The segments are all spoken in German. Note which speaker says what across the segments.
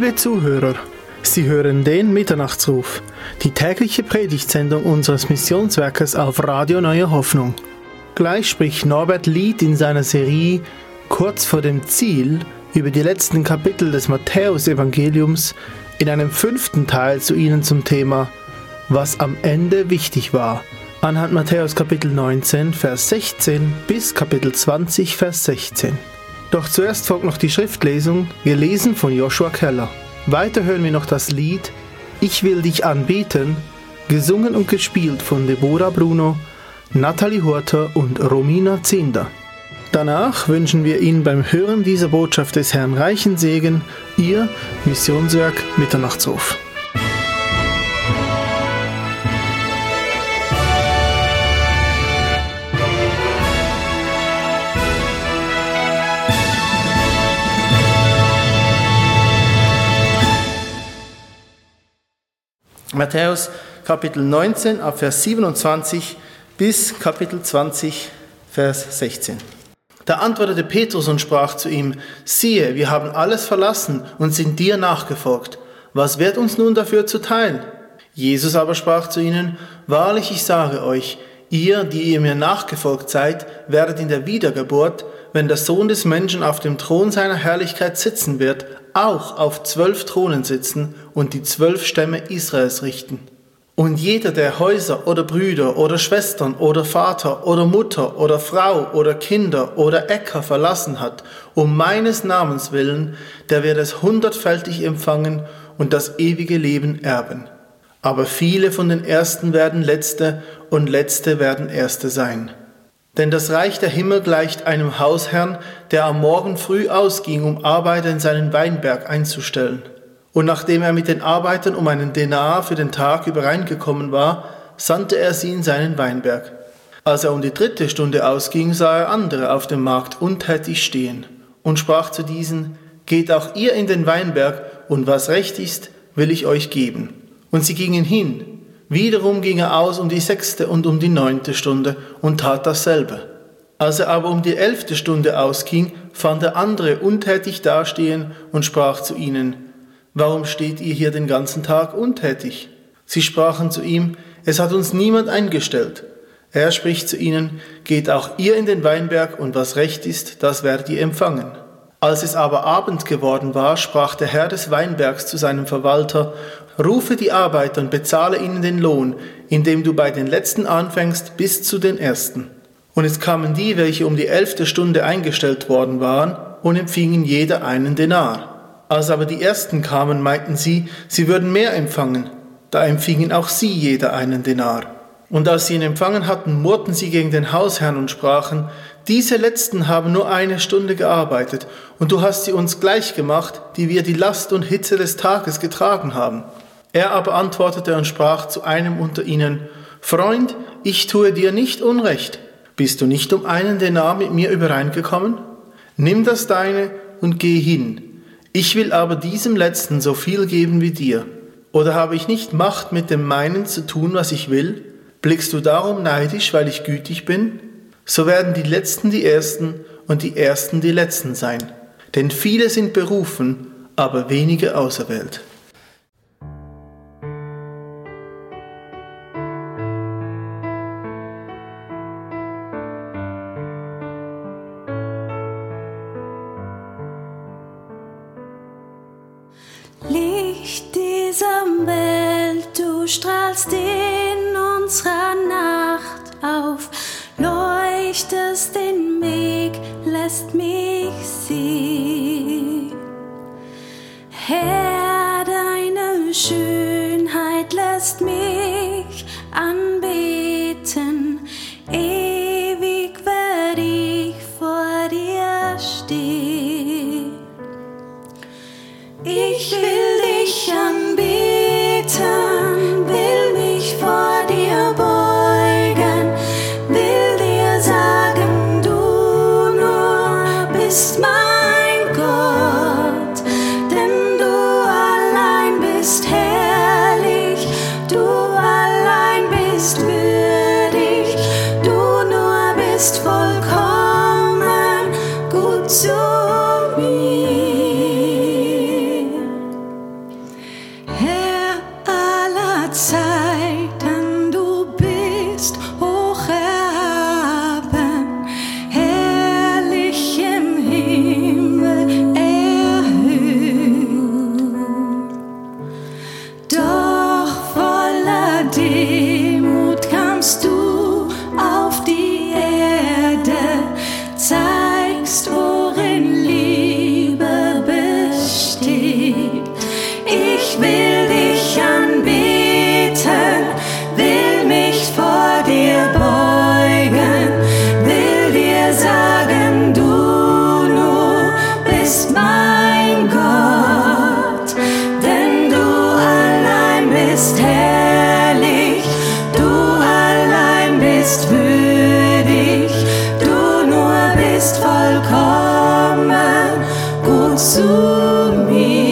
Speaker 1: Liebe Zuhörer, Sie hören den Mitternachtsruf, die tägliche Predigtsendung unseres Missionswerkes auf Radio Neue Hoffnung. Gleich spricht Norbert Lied in seiner Serie Kurz vor dem Ziel über die letzten Kapitel des Matthäus-Evangeliums in einem 5. Teil zu Ihnen zum Thema Was am Ende wichtig war, anhand Matthäus Kapitel 19, Vers 16 bis Kapitel 20, Vers 16. Doch zuerst folgt noch die Schriftlesung, gelesen von Joshua Keller. Weiter hören wir noch das Lied Ich will dich anbeten, gesungen und gespielt von Deborah Bruno, Nathalie Hurter und Romina Zinder. Danach wünschen wir Ihnen beim Hören dieser Botschaft des Herrn reichen Segen, Ihr Missionswerk Mitternachtsruf. Matthäus Kapitel 19 ab Vers 27 bis Kapitel 20 Vers 16. Da antwortete Petrus und sprach zu ihm: Siehe, wir haben alles verlassen und sind dir nachgefolgt. Was wird uns nun dafür zuteil? Jesus aber sprach zu ihnen: Wahrlich, ich sage euch, ihr, die ihr mir nachgefolgt seid, werdet in der Wiedergeburt, wenn der Sohn des Menschen auf dem Thron seiner Herrlichkeit sitzen wird, auch auf 12 Thronen sitzen und die 12 Stämme Israels richten. Und jeder, der Häuser oder Brüder oder Schwestern oder Vater oder Mutter oder Frau oder Kinder oder Äcker verlassen hat, um meines Namens willen, der wird es 100-fältig empfangen und das ewige Leben erben. Aber viele von den Ersten werden Letzte und Letzte werden Erste sein. Denn das Reich der Himmel gleicht einem Hausherrn, der am Morgen früh ausging, um Arbeiter in seinen Weinberg einzustellen. Und nachdem er mit den Arbeitern um einen Denar für den Tag übereingekommen war, sandte er sie in seinen Weinberg. Als er um die 3. Stunde ausging, sah er andere auf dem Markt untätig stehen und sprach zu diesen: Geht auch ihr in den Weinberg, und was recht ist, will ich euch geben. Und sie gingen hin. Wiederum ging er aus um die 6. und um die 9. Stunde und tat dasselbe. Als er aber um die 11. Stunde ausging, fand er andere untätig dastehen und sprach zu ihnen: Warum steht ihr hier den ganzen Tag untätig? Sie sprachen zu ihm: Es hat uns niemand eingestellt. Er spricht zu ihnen: Geht auch ihr in den Weinberg, und was recht ist, das werdet ihr empfangen. Als es aber Abend geworden war, sprach der Herr des Weinbergs zu seinem Verwalter: Rufe die Arbeiter und bezahle ihnen den Lohn, indem du bei den Letzten anfängst bis zu den Ersten. Und es kamen die, welche um die 11. Stunde eingestellt worden waren, und empfingen jeder einen Denar. Als aber die Ersten kamen, meinten sie, sie würden mehr empfangen. Da empfingen auch sie jeder einen Denar. Und als sie ihn empfangen hatten, murrten sie gegen den Hausherrn und sprachen: Diese Letzten haben nur 1 Stunde gearbeitet, und du hast sie uns gleich gemacht, die wir die Last und Hitze des Tages getragen haben. Er aber antwortete und sprach zu einem unter ihnen: Freund, ich tue dir nicht Unrecht. Bist du nicht um einen Denar mit mir übereingekommen? Nimm das deine und geh hin. Ich will aber diesem Letzten so viel geben wie dir. Oder habe ich nicht Macht, mit dem meinen zu tun, was ich will? Blickst du darum neidisch, weil ich gütig bin? So werden die Letzten die Ersten und die Ersten die Letzten sein. Denn viele sind berufen, aber wenige auserwählt.
Speaker 2: Licht dieser Welt, du strahlst in unserer Nacht auf, leuchtest den Weg, lässt mich sehen. Herr, deine Schönheit lässt mich anbeten, ewig werde ich vor dir stehen. Ich will dich anbeten, will mich vor dir beugen, will dir sagen, du nur bist mein Gott, denn du allein bist Herr. Doch voller Demut kamst du auf die Erde, zeigst, worin Liebe besteht. Ich will dich anbeten, will mich vor dir beugen, will dir sagen, du nur bist mein Gott, denn du allein bist herrlich, du allein bist würdig, du nur bist vollkommen gut zu mir.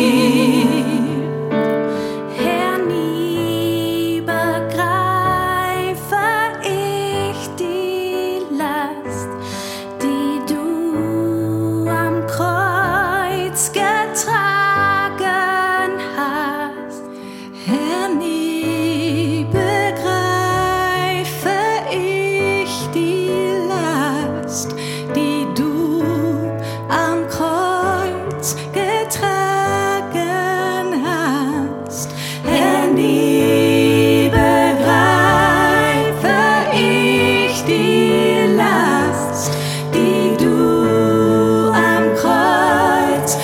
Speaker 2: Herr, nie begreife ich die Last, die du am Kreuz getragen hast. Herr, nie begreife ich die Last, die du am Kreuz getragen hast. Herr, nie begreife ich die Last, die du am Kreuz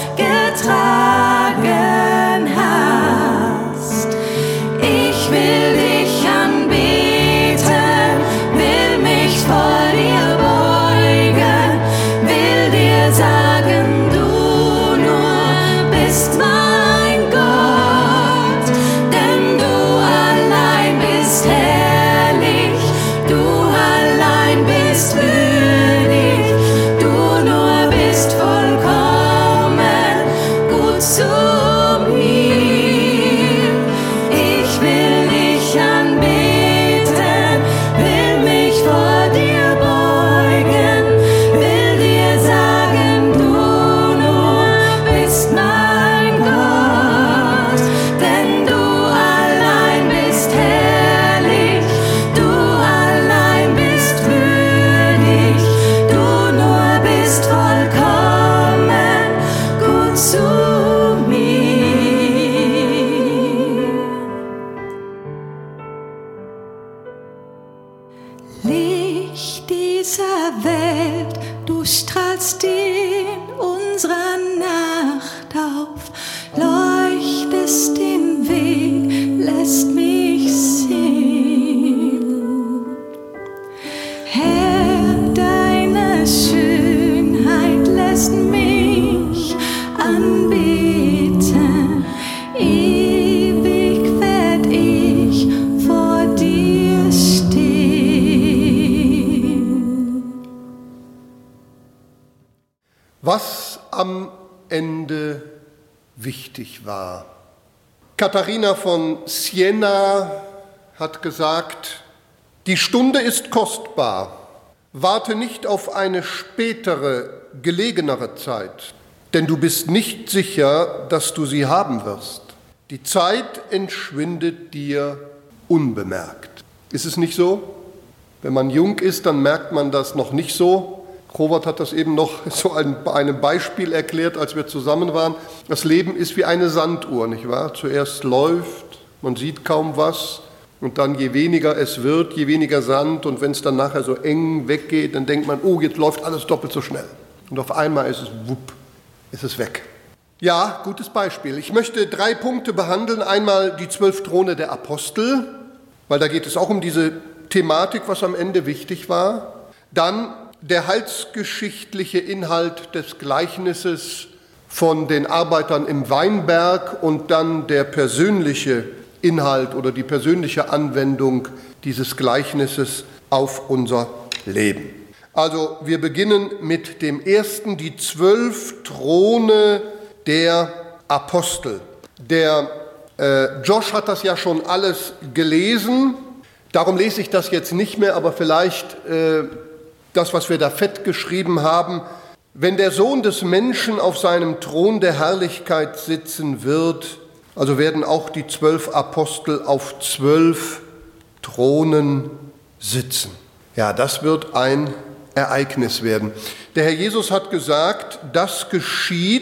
Speaker 2: getragen hast. Ich will dich anbeten, will mich vor dir beugen, will dir sagen, du nur bist mein Gott, denn du allein bist herrlich, du allein bist würdig, du nur bist vollkommen gut zu mir. Ich will dich anbeten, will mich vor dir beugen, will dir sagen, du nur bist mein Gott, denn du allein bist herrlich, du allein bist würdig, du nur bist vollkommen gut zu mir. Licht dieser Welt, du strahlst in unserer Nacht auf, leuchtest den Weg, lässt mich sehen. Herr, deine Schönheit lässt mich anbeten, ewig werd ich vor dir stehen.
Speaker 3: Was am Ende wichtig war. Katharina von Siena hat gesagt, die Stunde ist kostbar. Warte nicht auf eine spätere, gelegenere Zeit, denn du bist nicht sicher, dass du sie haben wirst. Die Zeit entschwindet dir unbemerkt. Ist es nicht so? Wenn man jung ist, dann merkt man das noch nicht so. Robert hat das eben noch so an einem Beispiel erklärt, als wir zusammen waren. Das Leben ist wie eine Sanduhr, nicht wahr? Zuerst läuft, man sieht kaum was und dann je weniger es wird, je weniger Sand und wenn es dann nachher so eng weggeht, dann denkt man, oh, jetzt läuft alles doppelt so schnell. Und auf einmal ist es wupp, ist es weg. Ja, gutes Beispiel. Ich möchte 3 Punkte behandeln. Einmal die 12 Throne der Apostel, weil da geht es auch um diese Thematik, was am Ende wichtig war. Dann der heilsgeschichtliche Inhalt des Gleichnisses von den Arbeitern im Weinberg und dann der persönliche Inhalt oder die persönliche Anwendung dieses Gleichnisses auf unser Leben. Also wir beginnen mit dem ersten, die 12 Throne der Apostel. Der Josh hat das ja schon alles gelesen, darum lese ich das jetzt nicht mehr, aber vielleicht das, was wir da fett geschrieben haben. Wenn der Sohn des Menschen auf seinem Thron der Herrlichkeit sitzen wird, also werden auch die 12 Apostel auf 12 Thronen sitzen. Ja, das wird ein Ereignis werden. Der Herr Jesus hat gesagt, das geschieht,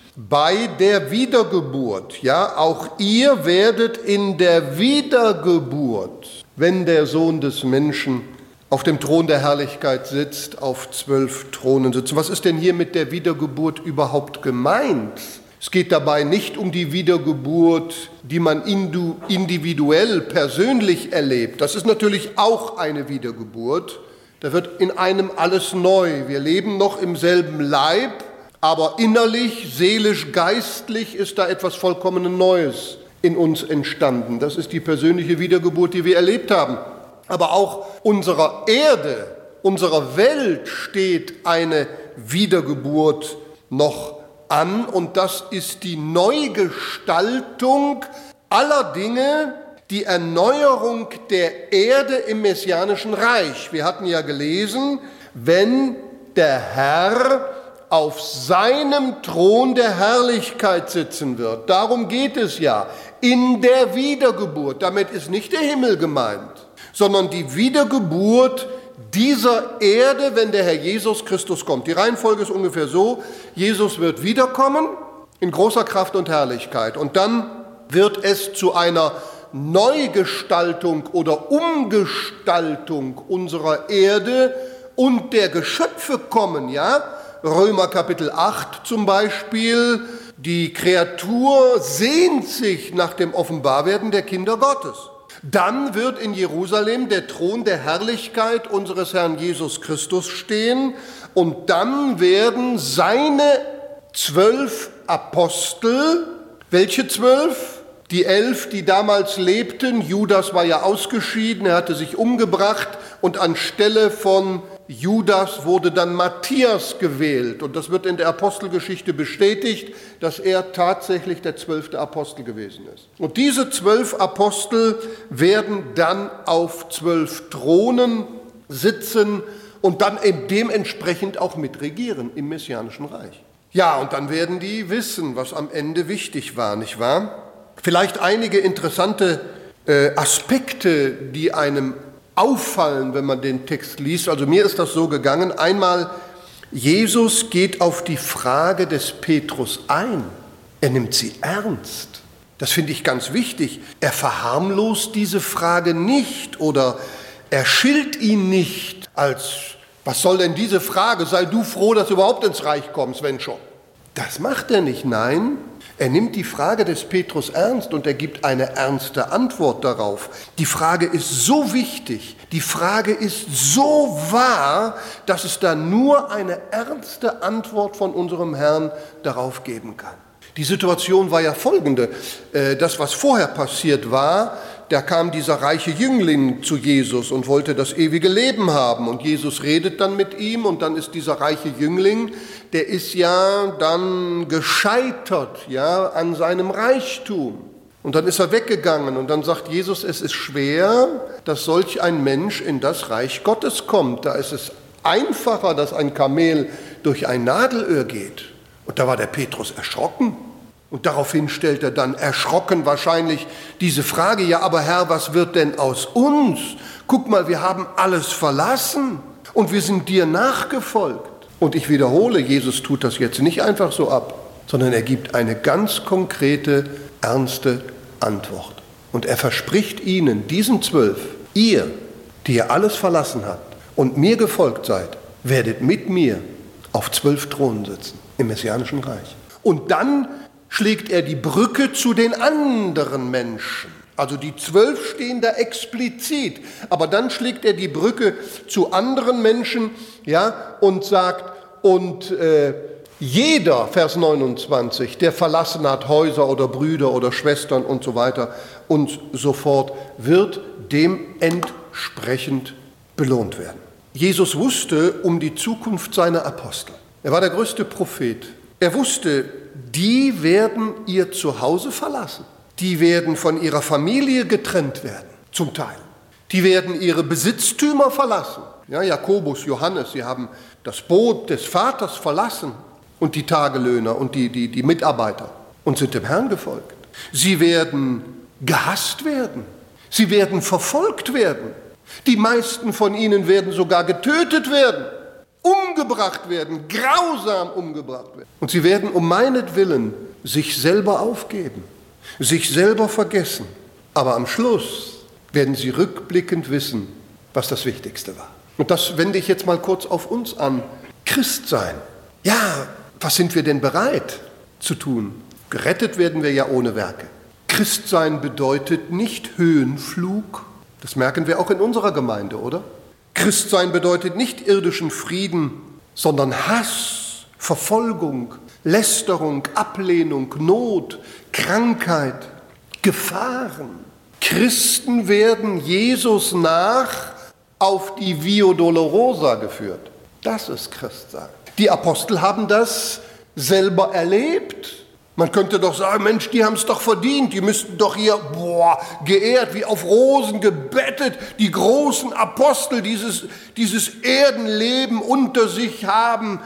Speaker 3: bei der Wiedergeburt. Ja, auch ihr werdet in der Wiedergeburt, wenn der Sohn des Menschen auf dem Thron der Herrlichkeit sitzt, auf 12 Thronen sitzen. Was ist denn hier mit der Wiedergeburt überhaupt gemeint? Es geht dabei nicht um die Wiedergeburt, die man individuell, persönlich erlebt. Das ist natürlich auch eine Wiedergeburt. Da wird in einem alles neu. Wir leben noch im selben Leib, aber innerlich, seelisch, geistlich ist da etwas vollkommen Neues in uns entstanden. Das ist die persönliche Wiedergeburt, die wir erlebt haben. Aber auch unserer Erde, unserer Welt steht eine Wiedergeburt noch an. Und das ist die Neugestaltung aller Dinge, die Erneuerung der Erde im Messianischen Reich. Wir hatten ja gelesen, wenn der Herr auf seinem Thron der Herrlichkeit sitzen wird. Darum geht es ja, in der Wiedergeburt. Damit ist nicht der Himmel gemeint, sondern die Wiedergeburt dieser Erde, wenn der Herr Jesus Christus kommt. Die Reihenfolge ist ungefähr so: Jesus wird wiederkommen in großer Kraft und Herrlichkeit. Und dann wird es zu einer Neugestaltung oder Umgestaltung unserer Erde und der Geschöpfe kommen, ja? Römer Kapitel 8 zum Beispiel, die Kreatur sehnt sich nach dem Offenbarwerden der Kinder Gottes. Dann wird in Jerusalem der Thron der Herrlichkeit unseres Herrn Jesus Christus stehen und dann werden seine 12 Apostel, welche 12? Die 11, die damals lebten. Judas war ja ausgeschieden, er hatte sich umgebracht und anstelle von Judas wurde dann Matthias gewählt. Und das wird in der Apostelgeschichte bestätigt, dass er tatsächlich der 12. Apostel gewesen ist. Und diese 12 Apostel werden dann auf 12 Thronen sitzen und dann dementsprechend auch mitregieren im Messianischen Reich. Ja, und dann werden die wissen, was am Ende wichtig war, nicht wahr? Vielleicht einige interessante Aspekte, die einem auffallen, wenn man den Text liest. Also mir ist das so gegangen. Einmal, Jesus geht auf die Frage des Petrus ein. Er nimmt sie ernst. Das finde ich ganz wichtig. Er verharmlost diese Frage nicht oder er schilt ihn nicht als, was soll denn diese Frage? Sei du froh, dass du überhaupt ins Reich kommst, wenn schon. Das macht er nicht, nein. Er nimmt die Frage des Petrus ernst und er gibt eine ernste Antwort darauf. Die Frage ist so wichtig, die Frage ist so wahr, dass es da nur eine ernste Antwort von unserem Herrn darauf geben kann. Die Situation war ja folgende. Das, was vorher passiert war, da kam dieser reiche Jüngling zu Jesus und wollte das ewige Leben haben. Und Jesus redet dann mit ihm und dann ist dieser reiche Jüngling, der ist ja dann gescheitert, ja, an seinem Reichtum. Und dann ist er weggegangen und dann sagt Jesus, es ist schwer, dass solch ein Mensch in das Reich Gottes kommt. Da ist es einfacher, dass ein Kamel durch ein Nadelöhr geht. Und da war der Petrus erschrocken. Und daraufhin stellt er dann erschrocken wahrscheinlich diese Frage, ja, aber Herr, was wird denn aus uns? Guck mal, wir haben alles verlassen und wir sind dir nachgefolgt. Und ich wiederhole, Jesus tut das jetzt nicht einfach so ab, sondern er gibt eine ganz konkrete, ernste Antwort. Und er verspricht ihnen, diesen 12, ihr, die ihr alles verlassen habt und mir gefolgt seid, werdet mit mir auf 12 Thronen sitzen im Messianischen Reich. Und dann schlägt er die Brücke zu den anderen Menschen. Also die 12 stehen da explizit, aber dann schlägt er die Brücke zu anderen Menschen, ja, und sagt, und jeder, Vers 29, der verlassen hat Häuser oder Brüder oder Schwestern und so weiter und so fort, wird dementsprechend belohnt werden. Jesus wusste um die Zukunft seiner Apostel. Er war der größte Prophet. Er wusste, die werden ihr Zuhause verlassen. Die werden von ihrer Familie getrennt werden, zum Teil. Die werden ihre Besitztümer verlassen. Ja, Jakobus, Johannes, sie haben das Boot des Vaters verlassen und die Tagelöhner und die Mitarbeiter und sind dem Herrn gefolgt. Sie werden gehasst werden. Sie werden verfolgt werden. Die meisten von ihnen werden sogar getötet werden. umgebracht werden, grausam umgebracht werden. Und sie werden um meinetwillen sich selber aufgeben, sich selber vergessen. Aber am Schluss werden sie rückblickend wissen, was das Wichtigste war. Und das wende ich jetzt mal kurz auf uns an. Christsein. Ja, was sind wir denn bereit zu tun? Gerettet werden wir ja ohne Werke. Christsein bedeutet nicht Höhenflug. Das merken wir auch in unserer Gemeinde, oder? Christsein bedeutet nicht irdischen Frieden, sondern Hass, Verfolgung, Lästerung, Ablehnung, Not, Krankheit, Gefahren. Christen werden Jesus nach auf die Via Dolorosa geführt. Das ist Christsein. Die Apostel haben das selber erlebt. Man könnte doch sagen, Mensch, die haben es doch verdient, die müssten doch hier, geehrt, wie auf Rosen gebettet, die großen Apostel dieses Erdenleben unter sich haben.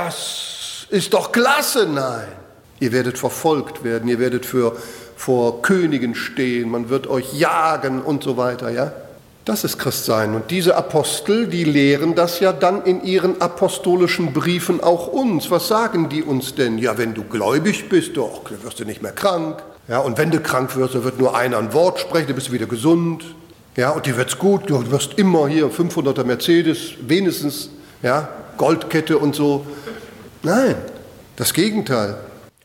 Speaker 3: Das ist doch klasse. Nein, ihr werdet verfolgt werden, ihr werdet vor Königen stehen, man wird euch jagen und so weiter, ja? Das ist Christsein. Und diese Apostel, die lehren das ja dann in ihren apostolischen Briefen auch uns. Was sagen die uns denn? Ja, wenn du gläubig bist, dann wirst du nicht mehr krank. Ja, und wenn du krank wirst, dann wird nur einer ein Wort sprechen, dann bist du wieder gesund. Ja, und dir wird's gut, du wirst immer hier 500er Mercedes, wenigstens, ja, Goldkette und so. Nein, das Gegenteil.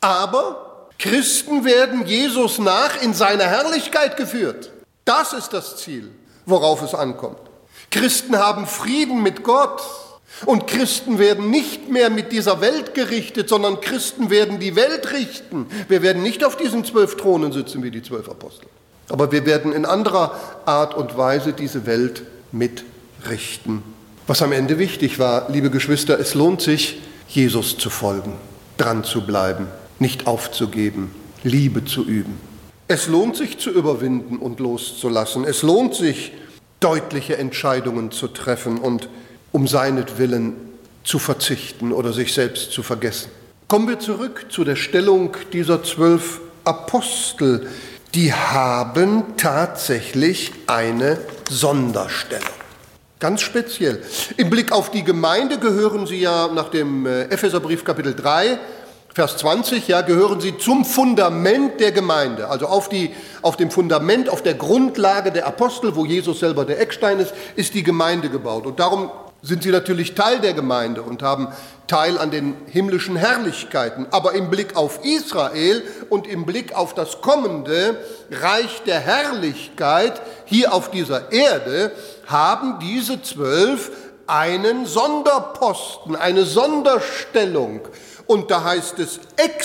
Speaker 3: Aber Christen werden Jesus nach in seiner Herrlichkeit geführt. Das ist das Ziel, worauf es ankommt. Christen haben Frieden mit Gott und Christen werden nicht mehr mit dieser Welt gerichtet, sondern Christen werden die Welt richten. Wir werden nicht auf diesen 12 Thronen sitzen wie die 12 Apostel, aber wir werden in anderer Art und Weise diese Welt mitrichten. Was am Ende wichtig war, liebe Geschwister, es lohnt sich, Jesus zu folgen, dran zu bleiben, nicht aufzugeben, Liebe zu üben. Es lohnt sich zu überwinden und loszulassen. Es lohnt sich, deutliche Entscheidungen zu treffen und um seinetwillen zu verzichten oder sich selbst zu vergessen. Kommen wir zurück zu der Stellung dieser 12 Apostel. Die haben tatsächlich eine Sonderstellung. Ganz speziell. Im Blick auf die Gemeinde gehören sie ja nach dem Epheserbrief Kapitel 3, Vers 20, ja, gehören sie zum Fundament der Gemeinde, also auf dem Fundament, auf der Grundlage der Apostel, wo Jesus selber der Eckstein ist die Gemeinde gebaut. Und darum sind sie natürlich Teil der Gemeinde und haben Teil an den himmlischen Herrlichkeiten. Aber im Blick auf Israel und im Blick auf das kommende Reich der Herrlichkeit hier auf dieser Erde haben diese 12 einen Sonderposten, eine Sonderstellung. Und da heißt es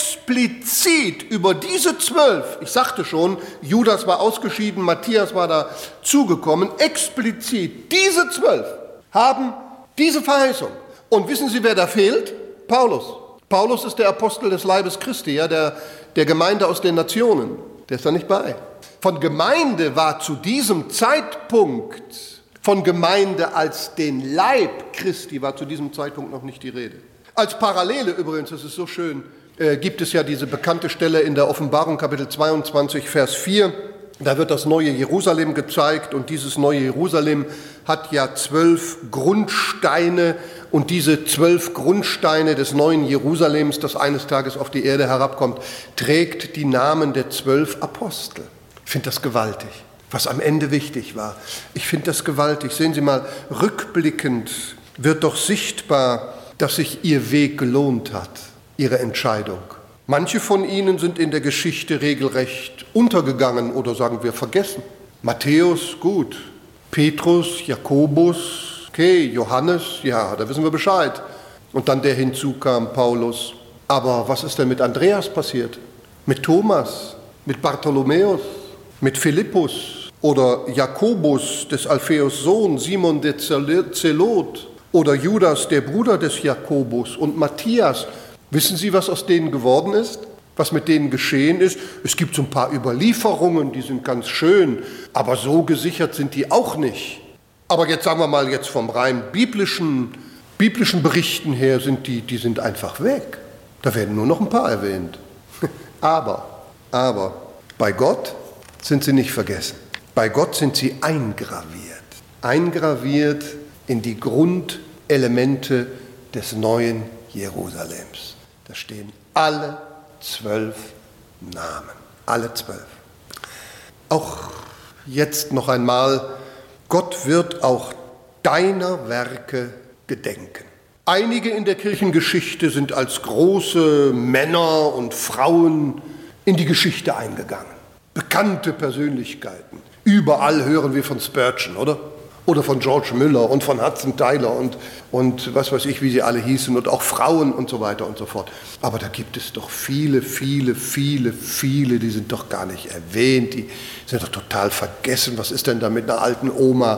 Speaker 3: explizit über diese 12, ich sagte schon, Judas war ausgeschieden, Matthias war dazugekommen, explizit diese 12 haben diese Verheißung. Und wissen Sie, wer da fehlt? Paulus. Paulus ist der Apostel des Leibes Christi, ja, der Gemeinde aus den Nationen. Der ist da nicht bei. Von Gemeinde war zu diesem Zeitpunkt, von Gemeinde als den Leib Christi war zu diesem Zeitpunkt noch nicht die Rede. Als Parallele übrigens, das ist so schön, gibt es ja diese bekannte Stelle in der Offenbarung, Kapitel 22, Vers 4. Da wird das neue Jerusalem gezeigt und dieses neue Jerusalem hat ja 12 Grundsteine und diese 12 Grundsteine des neuen Jerusalems, das eines Tages auf die Erde herabkommt, trägt die Namen der 12 Apostel. Ich finde das gewaltig, was am Ende wichtig war. Ich finde das gewaltig. Sehen Sie mal, rückblickend wird doch sichtbar, dass sich ihr Weg gelohnt hat, ihre Entscheidung. Manche von ihnen sind in der Geschichte regelrecht untergegangen oder sagen wir vergessen. Matthäus, gut. Petrus, Jakobus, okay, Johannes, ja, da wissen wir Bescheid. Und dann der hinzukam, Paulus. Aber was ist denn mit Andreas passiert? Mit Thomas, mit Bartholomäus, mit Philippus oder Jakobus, des Alpheus Sohn, Simon der Zelot oder Judas, der Bruder des Jakobus und Matthias. Wissen Sie, was aus denen geworden ist? Was mit denen geschehen ist? Es gibt so ein paar Überlieferungen, die sind ganz schön, aber so gesichert sind die auch nicht. Aber jetzt sagen wir mal, jetzt vom rein biblischen Berichten her sind die sind einfach weg. Da werden nur noch ein paar erwähnt. Aber bei Gott sind sie nicht vergessen. Bei Gott sind sie eingraviert in die Grundelemente des neuen Jerusalems. Da stehen alle 12 Namen. Alle 12. Auch jetzt noch einmal, Gott wird auch deiner Werke gedenken. Einige in der Kirchengeschichte sind als große Männer und Frauen in die Geschichte eingegangen. Bekannte Persönlichkeiten. Überall hören wir von Spurgeon, oder? Oder von George Müller und von Hudson Taylor und was weiß ich, wie sie alle hießen und auch Frauen und so weiter und so fort. Aber da gibt es doch viele, die sind doch gar nicht erwähnt, die sind doch total vergessen. Was ist denn da mit einer alten Oma,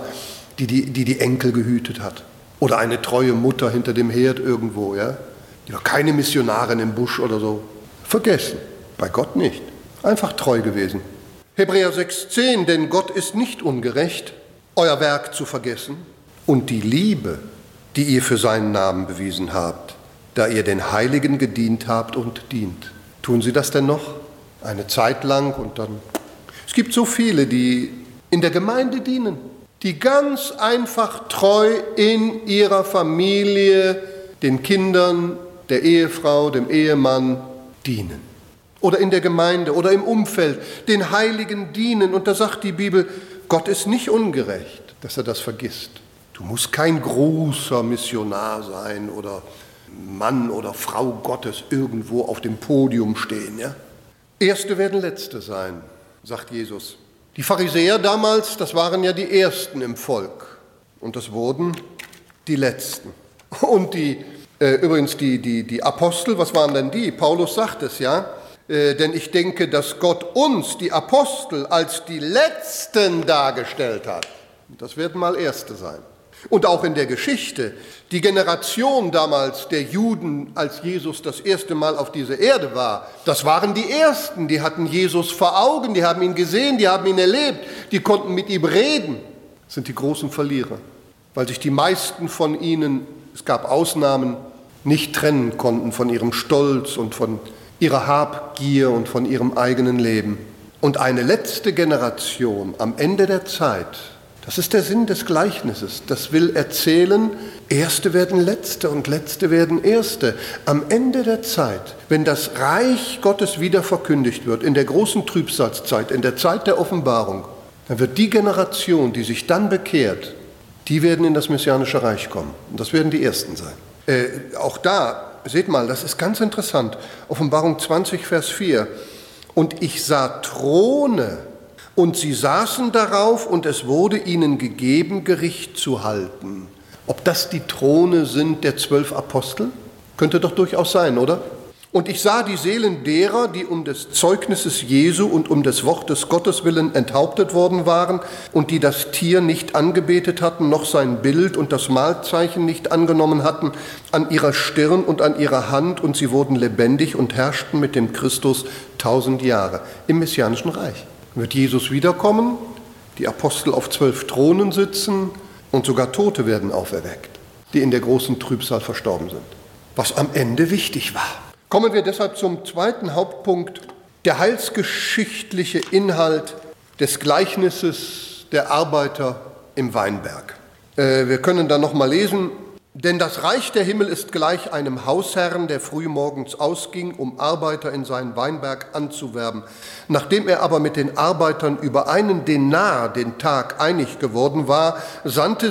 Speaker 3: die Enkel gehütet hat? Oder eine treue Mutter hinter dem Herd irgendwo, ja? Die war keine Missionarin im Busch oder so. Vergessen. Bei Gott nicht. Einfach treu gewesen. Hebräer 6,10, denn Gott ist nicht ungerecht, euer Werk zu vergessen und die Liebe, die ihr für seinen Namen bewiesen habt, da ihr den Heiligen gedient habt und dient. Tun sie das denn noch? Eine Zeit lang und dann... Es gibt so viele, die in der Gemeinde dienen, die ganz einfach treu in ihrer Familie, den Kindern, der Ehefrau, dem Ehemann dienen. Oder in der Gemeinde oder im Umfeld, den Heiligen dienen. Und da sagt die Bibel, Gott ist nicht ungerecht, dass er das vergisst. Du musst kein großer Missionar sein oder Mann oder Frau Gottes irgendwo auf dem Podium stehen. Ja? Erste werden Letzte sein, sagt Jesus. Die Pharisäer damals, das waren ja die Ersten im Volk. Und das wurden die Letzten. Und übrigens die Apostel, was waren denn die? Paulus sagt es ja. Denn ich denke, dass Gott uns, die Apostel, als die Letzten dargestellt hat. Das werden mal Erste sein. Und auch in der Geschichte, die Generation damals der Juden, als Jesus das erste Mal auf dieser Erde war, das waren die Ersten, die hatten Jesus vor Augen, die haben ihn gesehen, die haben ihn erlebt, die konnten mit ihm reden. Das sind die großen Verlierer, weil sich die meisten von ihnen, es gab Ausnahmen, nicht trennen konnten von ihrem Stolz und von ihrer Habgier und von ihrem eigenen Leben. Und eine letzte Generation am Ende der Zeit, das ist der Sinn des Gleichnisses, das will erzählen, Erste werden Letzte und Letzte werden Erste. Am Ende der Zeit, wenn das Reich Gottes wieder verkündigt wird, in der großen Trübsalzeit, in der Zeit der Offenbarung, dann wird die Generation, die sich dann bekehrt, die werden in das messianische Reich kommen. Und das werden die Ersten sein. Auch da, seht mal, das ist ganz interessant. Offenbarung 20, Vers 4. Und ich sah Throne, und sie saßen darauf, und es wurde ihnen gegeben, Gericht zu halten. Ob das die Throne sind der 12 Apostel? Könnte doch durchaus sein, oder? Und ich sah die Seelen derer, die um des Zeugnisses Jesu und um des Wortes Gottes willen enthauptet worden waren und die das Tier nicht angebetet hatten, noch sein Bild und das Mahlzeichen nicht angenommen hatten, an ihrer Stirn und an ihrer Hand, und sie wurden lebendig und herrschten mit dem Christus 1000 Jahre im Messianischen Reich. Wird Jesus wiederkommen, die Apostel auf 12 Thronen sitzen und sogar Tote werden auferweckt, die in der großen Trübsal verstorben sind. Was am Ende wichtig war. Kommen wir deshalb zum zweiten Hauptpunkt, der heilsgeschichtliche Inhalt des Gleichnisses der Arbeiter im Weinberg. Wir können dann nochmal lesen, denn das Reich der Himmel ist gleich einem Hausherrn, der frühmorgens ausging, um Arbeiter in seinen Weinberg anzuwerben. Nachdem er aber mit den Arbeitern über einen Denar den Tag einig geworden war, sandte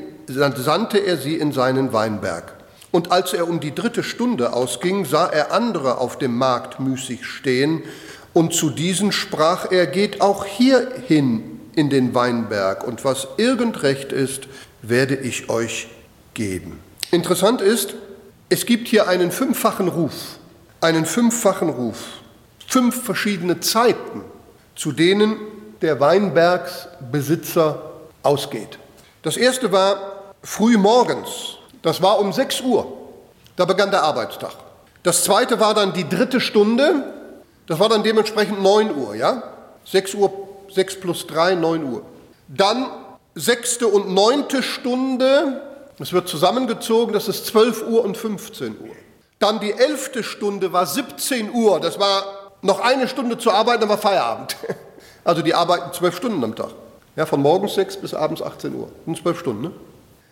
Speaker 3: er sie in seinen Weinberg. Und als er um die 3. Stunde ausging, sah er andere auf dem Markt müßig stehen, und zu diesen sprach er, geht auch hierhin in den Weinberg, und was irgend recht ist, werde ich euch geben. Interessant ist, es gibt hier einen 5-fachen Ruf, 5 verschiedene Zeiten, zu denen der Weinbergsbesitzer ausgeht. Das erste war früh morgens. Das war um 6 Uhr, da begann der Arbeitstag. Das zweite war dann die 3. Stunde, das war dann dementsprechend 9 Uhr, ja? 6 Uhr, 6 plus 3, 9 Uhr. Dann 6. und 9. Stunde, das wird zusammengezogen, das ist 12 Uhr und 15 Uhr. Dann die 11. Stunde war 17 Uhr, das war noch eine Stunde zu arbeiten, dann war Feierabend. Also die arbeiten 12 Stunden am Tag, ja, von morgens 6 bis abends 18 Uhr, das sind 12 Stunden, ne?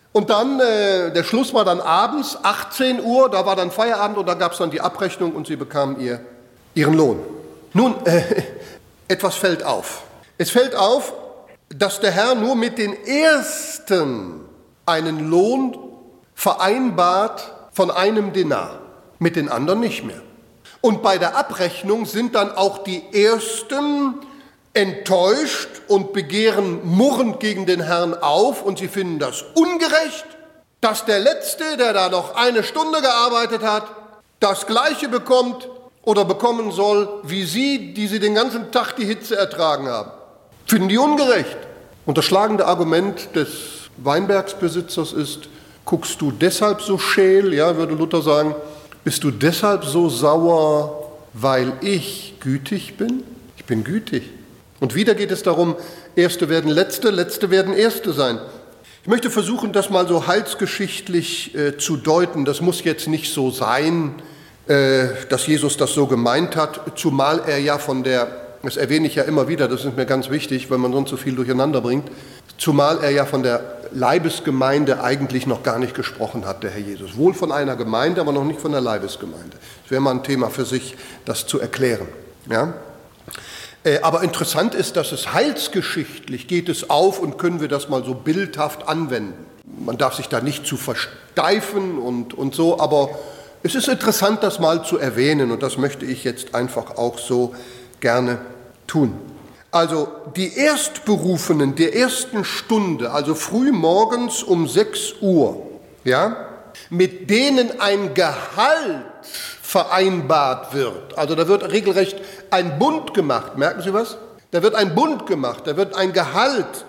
Speaker 3: Und dann, der Schluss war dann abends, 18 Uhr, da war dann Feierabend und da gab es dann die Abrechnung und sie bekamen ihren Lohn. Nun, etwas fällt auf. Es fällt auf, dass der Herr nur mit den Ersten einen Lohn vereinbart von einem Denar, mit den anderen nicht mehr. Und bei der Abrechnung sind dann auch die Ersten enttäuscht und begehren murrend gegen den Herrn auf und sie finden das ungerecht, dass der Letzte, der da noch eine Stunde gearbeitet hat, das Gleiche bekommt oder bekommen soll, wie sie, die sie den ganzen Tag die Hitze ertragen haben. Finden die ungerecht. Und das schlagende Argument des Weinbergsbesitzers ist, guckst du deshalb so scheel, ja, würde Luther sagen, bist du deshalb so sauer, weil ich gütig bin? Ich bin gütig. Und wieder geht es darum, Erste werden Letzte, Letzte werden Erste sein. Ich möchte versuchen, das mal so heilsgeschichtlich zu deuten. Das muss jetzt nicht so sein, dass Jesus das so gemeint hat, zumal er ja das erwähne ich ja immer wieder, das ist mir ganz wichtig, weil man sonst so viel durcheinander bringt, zumal er ja von der Leibesgemeinde eigentlich noch gar nicht gesprochen hat, der Herr Jesus. Wohl von einer Gemeinde, aber noch nicht von der Leibesgemeinde. Das wäre mal ein Thema für sich, das zu erklären. Ja? Aber interessant ist, dass es heilsgeschichtlich geht es auf und können wir das mal so bildhaft anwenden. Man darf sich da nicht zu versteifen und so, aber es ist interessant, das mal zu erwähnen und das möchte ich jetzt einfach auch so gerne tun. Also die Erstberufenen der ersten Stunde, also früh morgens um 6 Uhr, ja, mit denen ein Gehalt vereinbart wird. Also da wird regelrecht ein Bund gemacht, merken Sie was? Da wird ein Bund gemacht, da wird ein Gehalt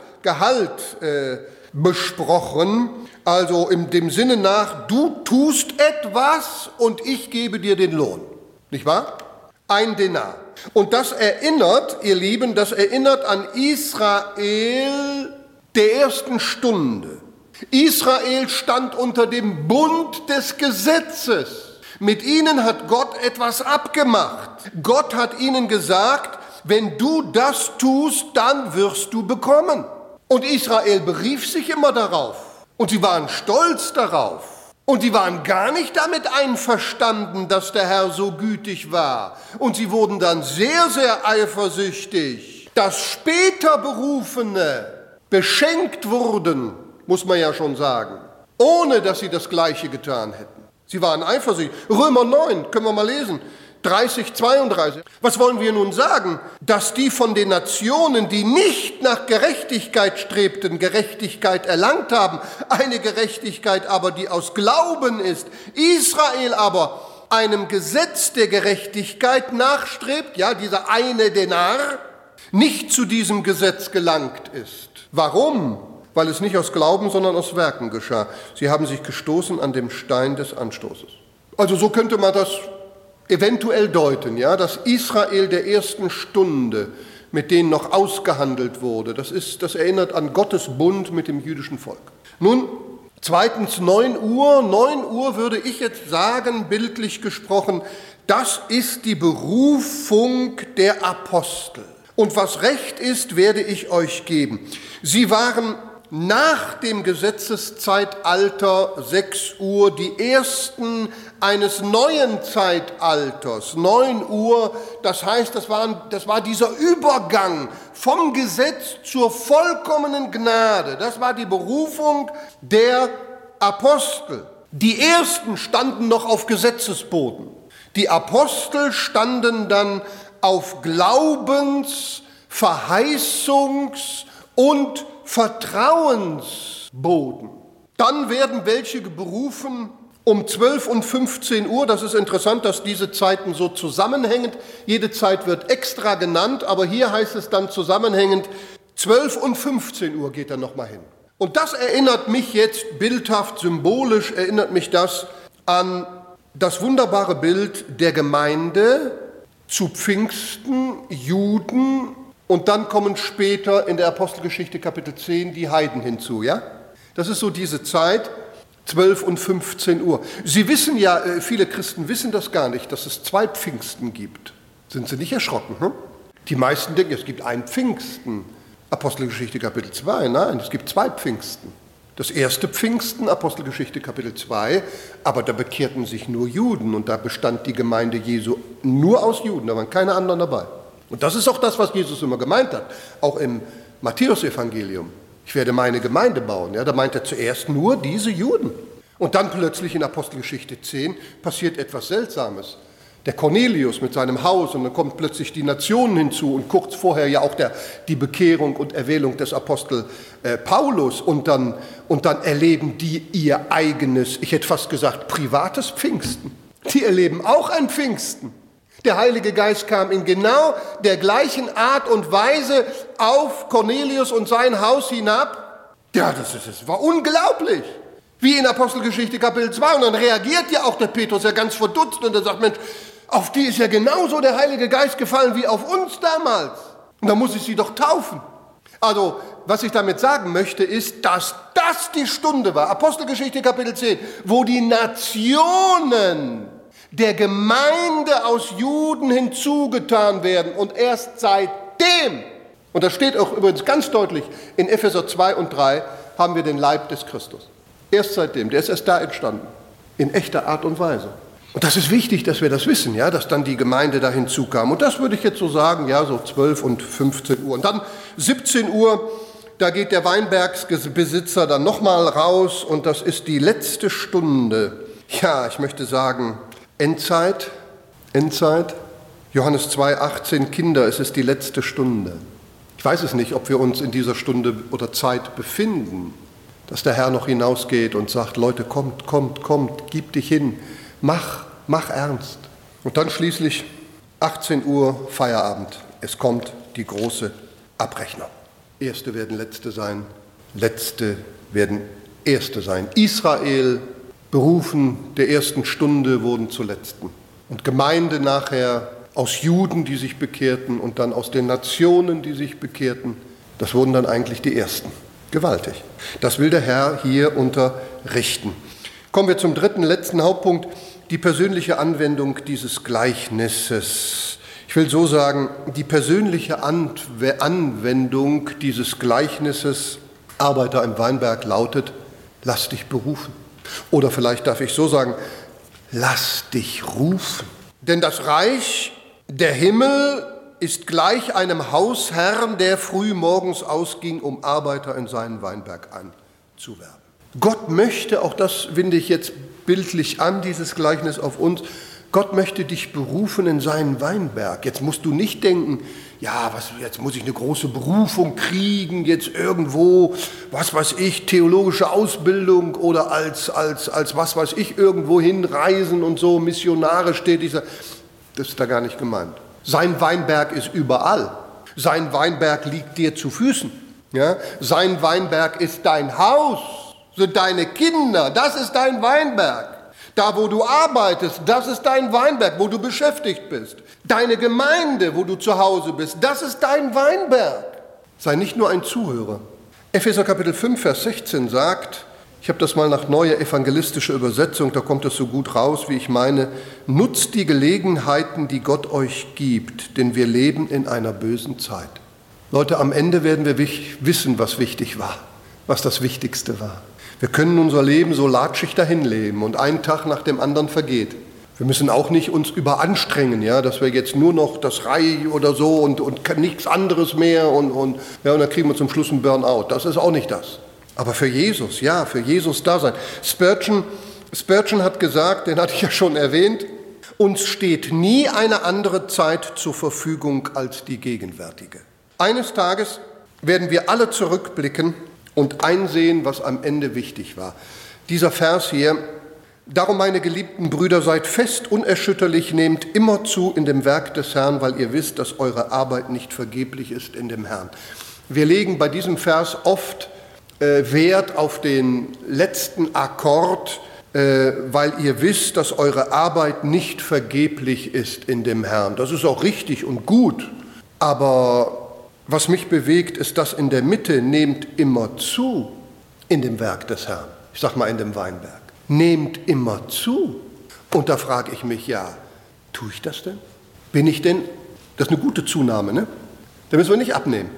Speaker 3: besprochen, also in dem Sinne nach, du tust etwas und ich gebe dir den Lohn, nicht wahr? Ein Denar. Und das erinnert, ihr Lieben, das erinnert an Israel der ersten Stunde. Israel stand unter dem Bund des Gesetzes. Mit ihnen hat Gott etwas abgemacht. Gott hat ihnen gesagt, wenn du das tust, dann wirst du bekommen. Und Israel berief sich immer darauf. Und sie waren stolz darauf. Und sie waren gar nicht damit einverstanden, dass der Herr so gütig war. Und sie wurden dann sehr, sehr eifersüchtig, dass später Berufene beschenkt wurden, muss man ja schon sagen, ohne dass sie das Gleiche getan hätten. Sie waren eifersüchtig. Römer 9, können wir mal lesen, 30, 32. Was wollen wir nun sagen? Dass die von den Nationen, die nicht nach Gerechtigkeit strebten, Gerechtigkeit erlangt haben, eine Gerechtigkeit aber, die aus Glauben ist, Israel aber einem Gesetz der Gerechtigkeit nachstrebt, ja, dieser eine Denar, nicht zu diesem Gesetz gelangt ist. Warum? Weil es nicht aus Glauben, sondern aus Werken geschah. Sie haben sich gestoßen an dem Stein des Anstoßes. Also so könnte man das eventuell deuten, ja, dass Israel der ersten Stunde, mit denen noch ausgehandelt wurde, das erinnert an Gottes Bund mit dem jüdischen Volk. Nun, zweitens 9 Uhr. 9 Uhr würde ich jetzt sagen, bildlich gesprochen, das ist die Berufung der Apostel. Und was recht ist, werde ich euch geben. Sie waren nach dem Gesetzeszeitalter 6 Uhr die ersten eines neuen Zeitalters. 9 Uhr, das heißt, das war dieser Übergang vom Gesetz zur vollkommenen Gnade. Das war die Berufung der Apostel. Die ersten standen noch auf Gesetzesboden. Die Apostel standen dann auf Glaubens-, Verheißungs- und Vertrauensboden. Dann werden welche berufen um 12 und 15 Uhr. Das ist interessant, dass diese Zeiten so zusammenhängend, jede Zeit wird extra genannt, aber hier heißt es dann zusammenhängend, 12 und 15 Uhr geht er nochmal hin. Und das erinnert mich jetzt bildhaft, symbolisch, erinnert mich das an das wunderbare Bild der Gemeinde zu Pfingsten, Juden, und dann kommen später in der Apostelgeschichte Kapitel 10 die Heiden hinzu, ja? Das ist so diese Zeit, 12 und 15 Uhr. Sie wissen ja, viele Christen wissen das gar nicht, dass es 2 Pfingsten gibt. Sind Sie nicht erschrocken? Hm? Die meisten denken, es gibt ein Pfingsten. Apostelgeschichte Kapitel 2, nein, es gibt 2 Pfingsten. Das erste Pfingsten, Apostelgeschichte Kapitel 2, aber da bekehrten sich nur Juden und da bestand die Gemeinde Jesu nur aus Juden, da waren keine anderen dabei. Und das ist auch das, was Jesus immer gemeint hat, auch im Matthäusevangelium. Ich werde meine Gemeinde bauen, ja, da meint er zuerst nur diese Juden. Und dann plötzlich in Apostelgeschichte 10 passiert etwas Seltsames. Der Cornelius mit seinem Haus und dann kommt plötzlich die Nationen hinzu und kurz vorher ja auch die Bekehrung und Erwählung des Apostel Paulus und dann erleben die ihr eigenes, ich hätte fast gesagt, privates Pfingsten. Die erleben auch ein Pfingsten. Der Heilige Geist kam in genau der gleichen Art und Weise auf Cornelius und sein Haus hinab. Ja, das war unglaublich. Wie in Apostelgeschichte Kapitel 2. Und dann reagiert ja auch der Petrus ja ganz verdutzt und er sagt, Mensch, auf die ist ja genauso der Heilige Geist gefallen wie auf uns damals. Und da muss ich sie doch taufen. Also, was ich damit sagen möchte, ist, dass das die Stunde war, Apostelgeschichte Kapitel 10, wo die Nationen der Gemeinde aus Juden hinzugetan werden. Und erst seitdem, und das steht auch übrigens ganz deutlich in Epheser 2 und 3, haben wir den Leib des Christus. Erst seitdem, der ist erst da entstanden, in echter Art und Weise. Und das ist wichtig, dass wir das wissen, ja, dass dann die Gemeinde da hinzukam. Und das würde ich jetzt so sagen, ja, so 12 und 15 Uhr. Und dann 17 Uhr, da geht der Weinbergsbesitzer dann nochmal raus und das ist die letzte Stunde. Ja, ich möchte sagen, Endzeit. Johannes 2,18, Kinder, es ist die letzte Stunde. Ich weiß es nicht, ob wir uns in dieser Stunde oder Zeit befinden, dass der Herr noch hinausgeht und sagt, Leute, kommt, gib dich hin, mach ernst. Und dann schließlich 18 Uhr Feierabend. Es kommt die große Abrechnung. Erste werden Letzte sein, Letzte werden Erste sein. Israel, berufen der ersten Stunde, wurden zu Letzten. Und Gemeinde nachher aus Juden, die sich bekehrten und dann aus den Nationen, die sich bekehrten, das wurden dann eigentlich die Ersten. Gewaltig. Das will der Herr hier unterrichten. Kommen wir zum dritten, letzten Hauptpunkt, die persönliche Anwendung dieses Gleichnisses. Ich will so sagen, die persönliche Anwendung dieses Gleichnisses, Arbeiter im Weinberg, lautet, lass dich berufen. Oder vielleicht darf ich so sagen, lass dich rufen. Denn das Reich der Himmel ist gleich einem Hausherrn, der früh morgens ausging, um Arbeiter in seinen Weinberg anzuwerben. Gott möchte, auch das wende ich jetzt bildlich an, dieses Gleichnis auf uns, Gott möchte dich berufen in seinen Weinberg. Jetzt musst du nicht denken, ja, jetzt muss ich eine große Berufung kriegen, jetzt irgendwo, was weiß ich, theologische Ausbildung oder als was weiß ich, irgendwo hinreisen und so, missionarisch tätig sein. Das ist da gar nicht gemeint. Sein Weinberg ist überall. Sein Weinberg liegt dir zu Füßen. Ja? Sein Weinberg ist dein Haus, sind deine Kinder, das ist dein Weinberg. Da, wo du arbeitest, das ist dein Weinberg, wo du beschäftigt bist. Deine Gemeinde, wo du zu Hause bist, das ist dein Weinberg. Sei nicht nur ein Zuhörer. Epheser Kapitel 5, Vers 16 sagt, ich habe das mal nach neuer evangelistischer Übersetzung, da kommt es so gut raus, wie ich meine, nutzt die Gelegenheiten, die Gott euch gibt, denn wir leben in einer bösen Zeit. Leute, am Ende werden wir wissen, was wichtig war, was das Wichtigste war. Wir können unser Leben so latschig dahin leben und ein Tag nach dem anderen vergeht. Wir müssen auch nicht uns überanstrengen, ja, dass wir jetzt nur noch das Reich oder so und nichts anderes mehr und dann kriegen wir zum Schluss einen Burnout. Das ist auch nicht das. Aber für Jesus, ja, für Jesus da sein. Spurgeon hat gesagt, den hatte ich ja schon erwähnt, uns steht nie eine andere Zeit zur Verfügung als die gegenwärtige. Eines Tages werden wir alle zurückblicken und einsehen, was am Ende wichtig war. Dieser Vers hier, darum, meine geliebten Brüder, seid fest, unerschütterlich, nehmt immer zu in dem Werk des Herrn, weil ihr wisst, dass eure Arbeit nicht vergeblich ist in dem Herrn. Wir legen bei diesem Vers oft Wert auf den letzten Akkord, weil ihr wisst, dass eure Arbeit nicht vergeblich ist in dem Herrn. Das ist auch richtig und gut, aber was mich bewegt, ist das in der Mitte, nehmt immer zu in dem Werk des Herrn. Ich sag mal in dem Weinberg. Nehmt immer zu. Und da frage ich mich, ja, tue ich das denn? Bin ich denn, das ist eine gute Zunahme, ne? Da müssen wir nicht abnehmen.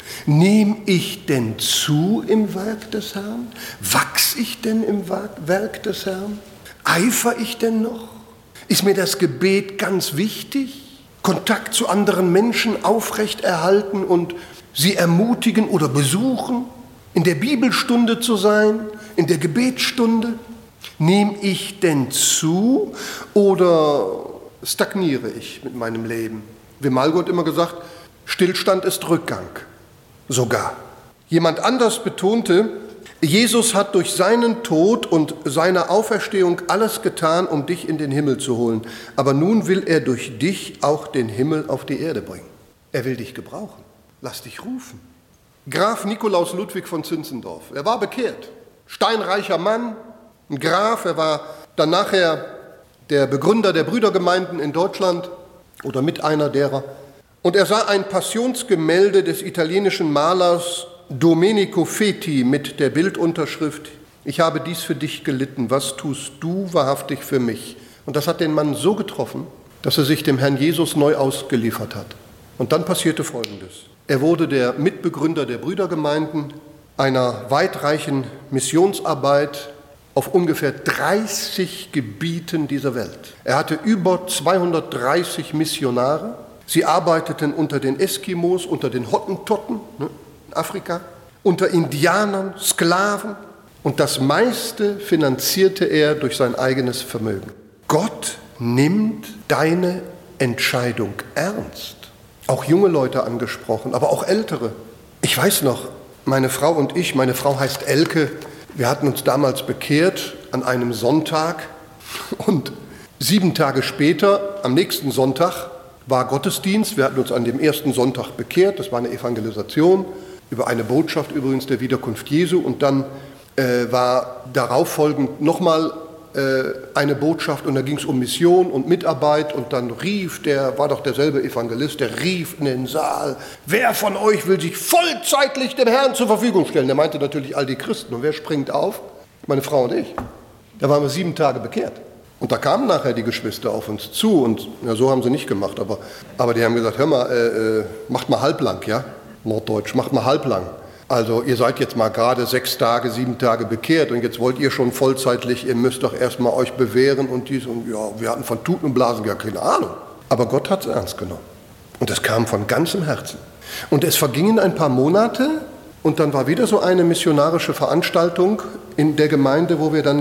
Speaker 3: Nehme ich denn zu im Werk des Herrn? Wachse ich denn im Werk des Herrn? Eifer ich denn noch? Ist mir das Gebet ganz wichtig? Kontakt zu anderen Menschen aufrechterhalten und sie ermutigen oder besuchen? In der Bibelstunde zu sein? In der Gebetsstunde? Nehme ich denn zu oder stagniere ich mit meinem Leben? Wie Malgott immer gesagt, Stillstand ist Rückgang. Sogar. Jemand anders betonte, Jesus hat durch seinen Tod und seine Auferstehung alles getan, um dich in den Himmel zu holen. Aber nun will er durch dich auch den Himmel auf die Erde bringen. Er will dich gebrauchen. Lass dich rufen. Graf Nikolaus Ludwig von Zinzendorf, er war bekehrt. Steinreicher Mann, ein Graf, er war dann nachher der Begründer der Brüdergemeinden in Deutschland oder mit einer derer. Und er sah ein Passionsgemälde des italienischen Malers Domenico Feti mit der Bildunterschrift: Ich habe dies für dich gelitten, was tust du wahrhaftig für mich? Und das hat den Mann so getroffen, dass er sich dem Herrn Jesus neu ausgeliefert hat. Und dann passierte Folgendes. Er wurde der Mitbegründer der Brüdergemeinden, einer weitreichen Missionsarbeit auf ungefähr 30 Gebieten dieser Welt. Er hatte über 230 Missionare. Sie arbeiteten unter den Eskimos, unter den Hottentotten in Afrika, unter Indianern, Sklaven. Und das meiste finanzierte er durch sein eigenes Vermögen. Gott nimmt deine Entscheidung ernst. Auch junge Leute angesprochen, aber auch ältere. Ich weiß noch, meine Frau und ich, meine Frau heißt Elke, wir hatten uns damals bekehrt an einem Sonntag und 7 Tage später, am nächsten Sonntag, war Gottesdienst. Wir hatten uns an dem ersten Sonntag bekehrt, das war eine Evangelisation, über eine Botschaft übrigens der Wiederkunft Jesu. Und dann war darauffolgend nochmal eine Botschaft und da ging es um Mission und Mitarbeit. Und dann war doch derselbe Evangelist, der rief in den Saal: Wer von euch will sich vollzeitlich dem Herrn zur Verfügung stellen? Der meinte natürlich all die Christen. Und wer springt auf? Meine Frau und ich. Da waren wir 7 Tage bekehrt. Und da kamen nachher die Geschwister auf uns zu und ja, so haben sie nicht gemacht, aber die haben gesagt: Hör mal, macht mal halblang, ja? Norddeutsch, macht mal halblang. Also ihr seid jetzt mal gerade 6 Tage, 7 Tage bekehrt und jetzt wollt ihr schon vollzeitlich, ihr müsst doch erstmal euch bewähren und dies und ja, wir hatten von Tuten und Blasen gar keine Ahnung. Aber Gott hat es ernst genommen und das kam von ganzem Herzen. Und es vergingen ein paar Monate und dann war wieder so eine missionarische Veranstaltung in der Gemeinde,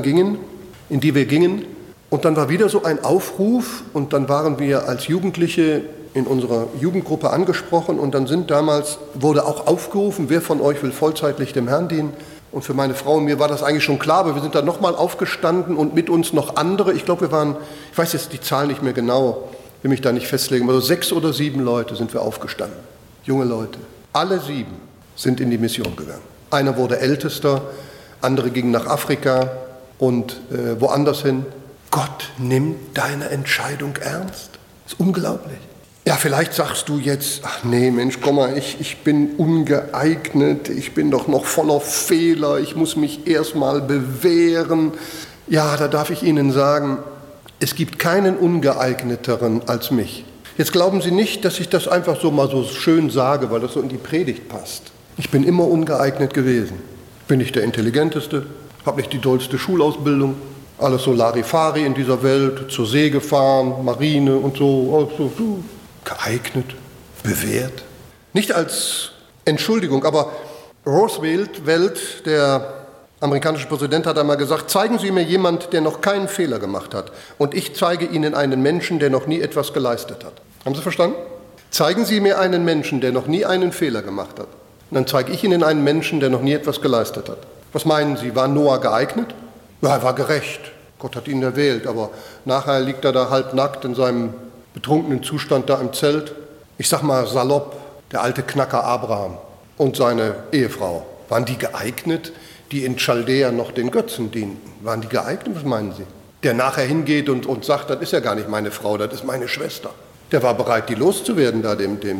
Speaker 3: in die wir gingen. Und dann war wieder so ein Aufruf und dann waren wir als Jugendliche in unserer Jugendgruppe angesprochen und dann wurde auch aufgerufen, wer von euch will vollzeitlich dem Herrn dienen. Und für meine Frau und mir war das eigentlich schon klar, aber wir sind dann nochmal aufgestanden und mit uns noch andere. Ich glaube, ich weiß jetzt die Zahl nicht mehr genau, will mich da nicht festlegen, aber so 6 oder 7 Leute sind wir aufgestanden. Junge Leute. Alle 7 sind in die Mission gegangen. Einer wurde Ältester, andere gingen nach Afrika und woanders hin. Gott nimmt deine Entscheidung ernst. Das ist unglaublich. Ja, vielleicht sagst du jetzt: Ach nee, Mensch, komm mal, ich bin ungeeignet, ich bin doch noch voller Fehler, ich muss mich erstmal bewähren. Ja, da darf ich Ihnen sagen, es gibt keinen Ungeeigneteren als mich. Jetzt glauben Sie nicht, dass ich das einfach so mal so schön sage, weil das so in die Predigt passt. Ich bin immer ungeeignet gewesen. Bin nicht der Intelligenteste, habe nicht die tollste Schulausbildung. Alles so Larifari in dieser Welt, zur See gefahren, Marine und so. Geeignet, bewährt. Nicht als Entschuldigung, aber Roosevelt, der amerikanische Präsident, hat einmal gesagt: Zeigen Sie mir jemanden, der noch keinen Fehler gemacht hat. Und ich zeige Ihnen einen Menschen, der noch nie etwas geleistet hat. Haben Sie verstanden? Zeigen Sie mir einen Menschen, der noch nie einen Fehler gemacht hat. Und dann zeige ich Ihnen einen Menschen, der noch nie etwas geleistet hat. Was meinen Sie, war Noah geeignet? Ja, er war gerecht. Gott hat ihn erwählt, aber nachher liegt er da halbnackt in seinem betrunkenen Zustand da im Zelt. Ich sag mal salopp, der alte Knacker Abraham und seine Ehefrau, waren die geeignet, die in Chaldea noch den Götzen dienten? Waren die geeignet? Was meinen Sie? Der nachher hingeht und sagt: Das ist ja gar nicht meine Frau, das ist meine Schwester. Der war bereit, die loszuwerden, da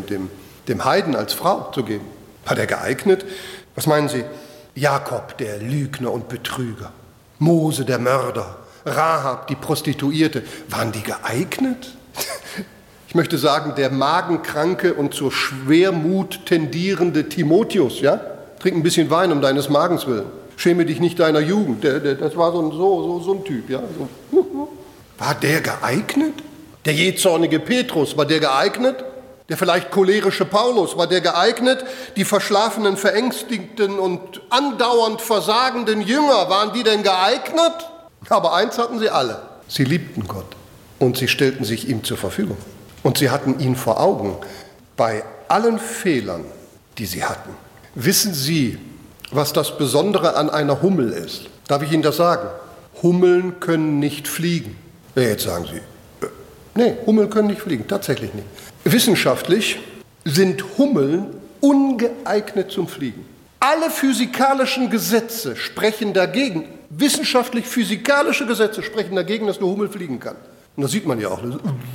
Speaker 3: dem Heiden als Frau zu geben. War der geeignet? Was meinen Sie? Jakob, der Lügner und Betrüger. Mose, der Mörder. Rahab, die Prostituierte. Waren die geeignet? Ich möchte sagen, der magenkranke und zur Schwermut tendierende Timotheus, ja? Trink ein bisschen Wein um deines Magens willen. Schäme dich nicht deiner Jugend. Das war so ein Typ, ja? So. War der geeignet? Der jähzornige Petrus, war der geeignet? Der vielleicht cholerische Paulus, war der geeignet? Die verschlafenen, verängstigten und andauernd versagenden Jünger, waren die denn geeignet? Aber eins hatten sie alle. Sie liebten Gott und sie stellten sich ihm zur Verfügung. Und sie hatten ihn vor Augen bei allen Fehlern, die sie hatten. Wissen Sie, was das Besondere an einer Hummel ist? Darf ich Ihnen das sagen? Hummeln können nicht fliegen. Ja, jetzt sagen Sie, nee, Hummeln können nicht fliegen, tatsächlich nicht. Wissenschaftlich sind Hummeln ungeeignet zum Fliegen. Alle physikalischen Gesetze sprechen dagegen, wissenschaftlich-physikalische Gesetze sprechen dagegen, dass eine Hummel fliegen kann. Und das sieht man ja auch.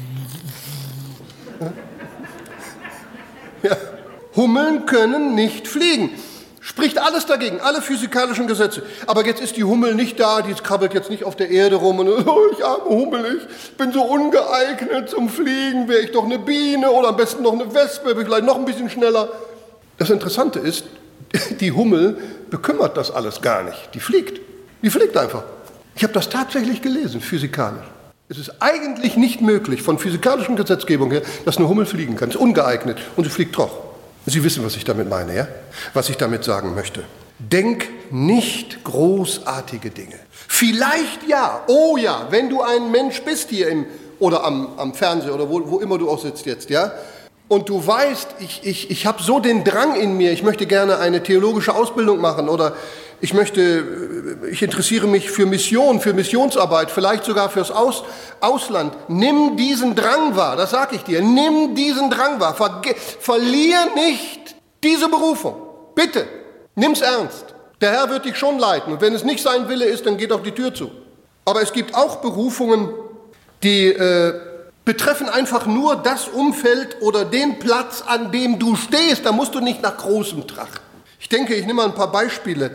Speaker 3: Ja. Hummeln können nicht fliegen. Spricht alles dagegen, alle physikalischen Gesetze. Aber jetzt ist die Hummel nicht da, die krabbelt jetzt nicht auf der Erde rum und ich arme Hummel, ich bin so ungeeignet zum Fliegen, wäre ich doch eine Biene oder am besten noch eine Wespe, vielleicht noch ein bisschen schneller. Das Interessante ist, die Hummel bekümmert das alles gar nicht. Die fliegt einfach. Ich habe das tatsächlich gelesen, physikalisch. Es ist eigentlich nicht möglich, von physikalischen Gesetzgebung her, dass eine Hummel fliegen kann. Es ist ungeeignet und sie fliegt doch. Sie wissen, was ich damit meine, ja? Was ich damit sagen möchte. Denk nicht großartige Dinge. Vielleicht ja, oh ja, wenn du ein Mensch bist hier oder am Fernseher oder wo immer du auch sitzt jetzt, ja? Und du weißt, ich habe so den Drang in mir, ich möchte gerne eine theologische Ausbildung machen oder ich interessiere mich für Mission, für Missionsarbeit, vielleicht sogar fürs Ausland. Nimm diesen Drang wahr, das sage ich dir. Nimm diesen Drang wahr. Verlier nicht diese Berufung. Bitte, nimm's ernst. Der Herr wird dich schon leiten. Und wenn es nicht sein Wille ist, dann geht auch die Tür zu. Aber es gibt auch Berufungen, die betreffen einfach nur das Umfeld oder den Platz, an dem du stehst. Da musst du nicht nach Großem trachten. Ich denke, ich nehme mal ein paar Beispiele.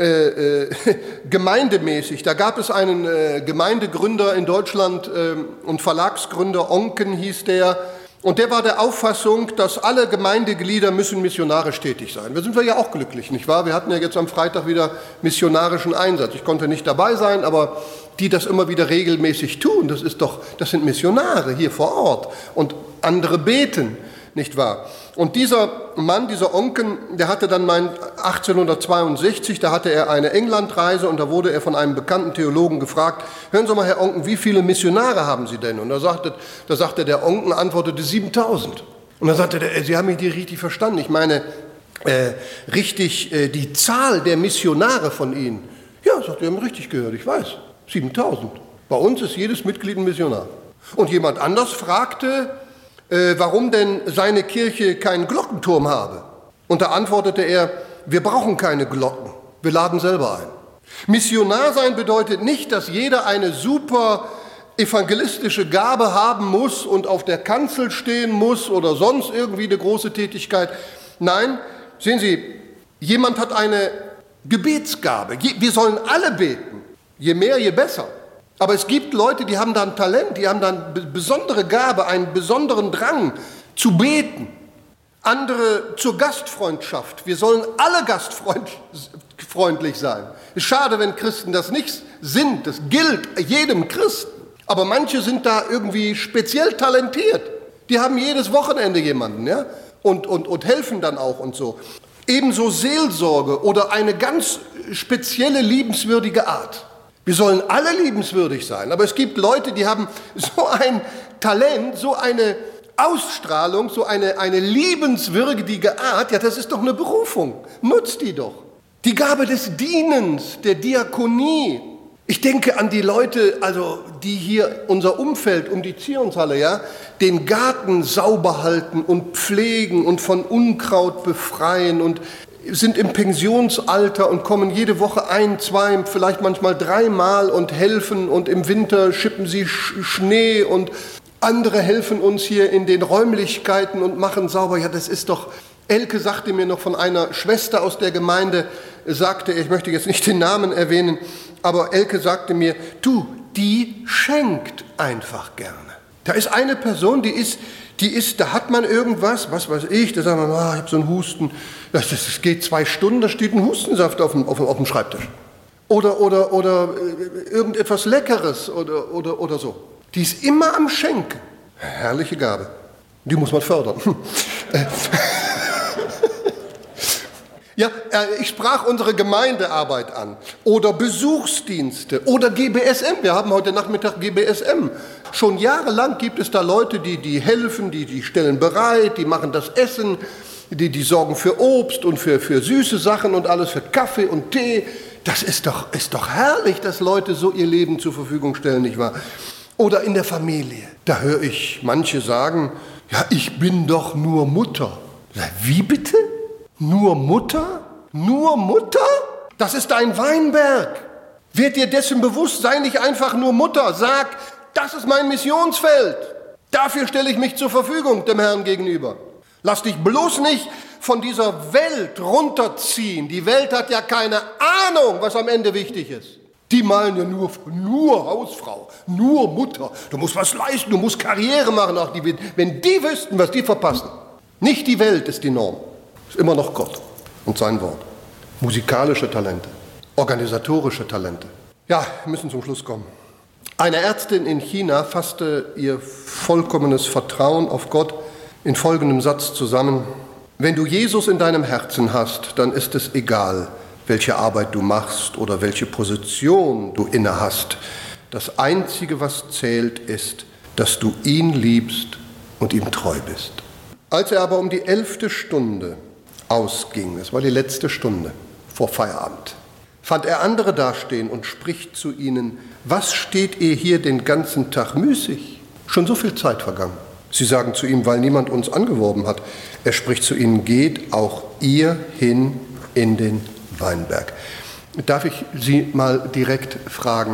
Speaker 3: Gemeindemäßig. Da gab es einen Gemeindegründer in Deutschland und Verlagsgründer, Onken hieß der. Und der war der Auffassung, dass alle Gemeindeglieder müssen missionarisch tätig sein. Da sind wir ja auch glücklich, nicht wahr? Wir hatten ja jetzt am Freitag wieder missionarischen Einsatz. Ich konnte nicht dabei sein, aber die das immer wieder regelmäßig tun, das sind Missionare hier vor Ort. Und andere beten, nicht wahr? Und dieser Mann, dieser Onken, der hatte dann 1862, da hatte er eine Englandreise und da wurde er von einem bekannten Theologen gefragt, hören Sie mal, Herr Onken, wie viele Missionare haben Sie denn? Und da sagte der Onken, antwortete 7000. Und dann sagte der, Sie haben mich nicht richtig verstanden. Ich meine, die Zahl der Missionare von Ihnen. Ja, sagt er, Sie haben richtig gehört, ich weiß, 7000. Bei uns ist jedes Mitglied ein Missionar. Und jemand anders fragte, warum denn seine Kirche keinen Glockenturm habe. Und da antwortete er, wir brauchen keine Glocken, wir laden selber ein. Missionar sein bedeutet nicht, dass jeder eine super evangelistische Gabe haben muss und auf der Kanzel stehen muss oder sonst irgendwie eine große Tätigkeit. Nein, sehen Sie, jemand hat eine Gebetsgabe. Wir sollen alle beten, je mehr, je besser. Aber es gibt Leute, die haben da ein Talent, die haben da eine besondere Gabe, einen besonderen Drang zu beten. Andere zur Gastfreundschaft. Wir sollen alle gastfreundlich sein. Es ist schade, wenn Christen das nicht sind. Das gilt jedem Christen. Aber manche sind da irgendwie speziell talentiert. Die haben jedes Wochenende jemanden, ja? Und helfen dann auch und so. Ebenso Seelsorge oder eine ganz spezielle, liebenswürdige Art. Wir sollen alle liebenswürdig sein, aber es gibt Leute, die haben so ein Talent, so eine Ausstrahlung, so eine liebenswürdige Art. Ja, das ist doch eine Berufung. Nutzt die doch. Die Gabe des Dienens, der Diakonie. Ich denke an die Leute, also die hier unser Umfeld um die Zionshalle, ja, den Garten sauber halten und pflegen und von Unkraut befreien und sind im Pensionsalter und kommen jede Woche 1, 2, vielleicht manchmal 3 Mal und helfen und im Winter schippen sie Schnee und andere helfen uns hier in den Räumlichkeiten und machen sauber. Ja, das ist doch, Elke sagte mir noch von einer Schwester aus der Gemeinde, sagte, ich möchte jetzt nicht den Namen erwähnen, aber Elke sagte mir, du, die schenkt einfach gerne. Da ist eine Person, die Da hat man irgendwas, was weiß ich, da sagt man, ich habe so einen Husten, das geht 2 Stunden, da steht ein Hustensaft auf dem Schreibtisch. Oder irgendetwas Leckeres oder so. Die ist immer am Schenken. Herrliche Gabe. Die muss man fördern. Ja, ich sprach unsere Gemeindearbeit an oder Besuchsdienste oder GBSM. Wir haben heute Nachmittag GBSM. Schon jahrelang gibt es da Leute, die helfen, die stellen bereit, die machen das Essen, die sorgen für Obst und für süße Sachen und alles, für Kaffee und Tee. Das ist doch herrlich, dass Leute so ihr Leben zur Verfügung stellen, nicht wahr? Oder in der Familie. Da höre ich manche sagen, ja, ich bin doch nur Mutter. Wie bitte? Nur Mutter? Nur Mutter? Das ist ein Weinberg. Werd dir dessen bewusst, sei nicht einfach nur Mutter. Sag, das ist mein Missionsfeld. Dafür stelle ich mich zur Verfügung dem Herrn gegenüber. Lass dich bloß nicht von dieser Welt runterziehen. Die Welt hat ja keine Ahnung, was am Ende wichtig ist. Die malen ja nur Hausfrau, nur Mutter. Du musst was leisten, du musst Karriere machen. Ach, wenn die wüssten, was die verpassen. Nicht die Welt ist die Norm. Es ist immer noch Gott und sein Wort. Musikalische Talente, organisatorische Talente. Ja, wir müssen zum Schluss kommen. Eine Ärztin in China fasste ihr vollkommenes Vertrauen auf Gott in folgendem Satz zusammen: Wenn du Jesus in deinem Herzen hast, dann ist es egal, welche Arbeit du machst oder welche Position du inne hast. Das Einzige, was zählt, ist, dass du ihn liebst und ihm treu bist. Als er aber um die 11. Stunde ausging, das war die letzte Stunde vor Feierabend, fand er andere dastehen und spricht zu ihnen: Was steht ihr hier den ganzen Tag müßig? Schon so viel Zeit vergangen. Sie sagen zu ihm, weil niemand uns angeworben hat. Er spricht zu ihnen: Geht auch ihr hin in den Weinberg. Darf ich Sie mal direkt fragen,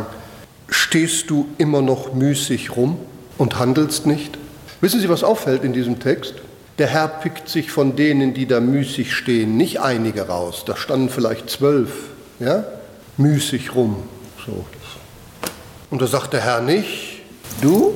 Speaker 3: stehst du immer noch müßig rum und handelst nicht? Wissen Sie, was auffällt in diesem Text? Der Herr pickt sich von denen, die da müßig stehen, nicht einige raus. Da standen vielleicht 12, ja? Müßig rum. So. Und da sagt der Herr nicht, du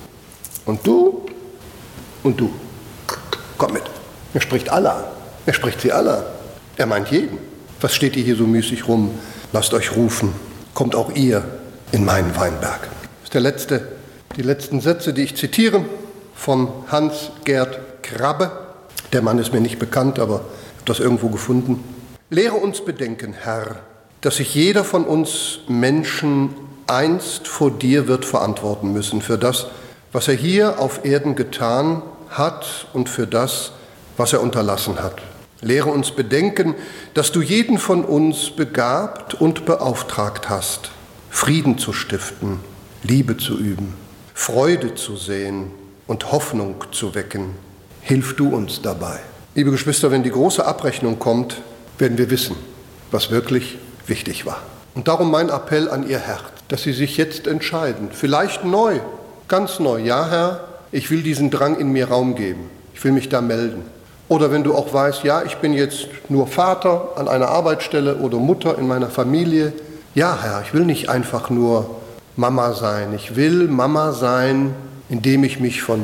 Speaker 3: und du und du. Komm mit. Er spricht alle an. Er spricht sie alle an. Er meint jeden. Was steht ihr hier so müßig rum? Lasst euch rufen. Kommt auch ihr in meinen Weinberg. Das ist die letzten Sätze, die ich zitiere, von Hans-Gerd Krabbe. Der Mann ist mir nicht bekannt, aber ich habe das irgendwo gefunden. Lehre uns bedenken, Herr, dass sich jeder von uns Menschen einst vor dir wird verantworten müssen für das, was er hier auf Erden getan hat und für das, was er unterlassen hat. Lehre uns bedenken, dass du jeden von uns begabt und beauftragt hast, Frieden zu stiften, Liebe zu üben, Freude zu sehen und Hoffnung zu wecken. Hilf du uns dabei. Liebe Geschwister, wenn die große Abrechnung kommt, werden wir wissen, was wirklich wichtig war. Und darum mein Appell an Ihr Herz, dass Sie sich jetzt entscheiden, vielleicht neu, ganz neu. Ja, Herr, ich will diesen Drang in mir Raum geben. Ich will mich da melden. Oder wenn du auch weißt, ja, ich bin jetzt nur Vater an einer Arbeitsstelle oder Mutter in meiner Familie. Ja, Herr, ich will nicht einfach nur Mama sein. Ich will Mama sein, indem ich mich von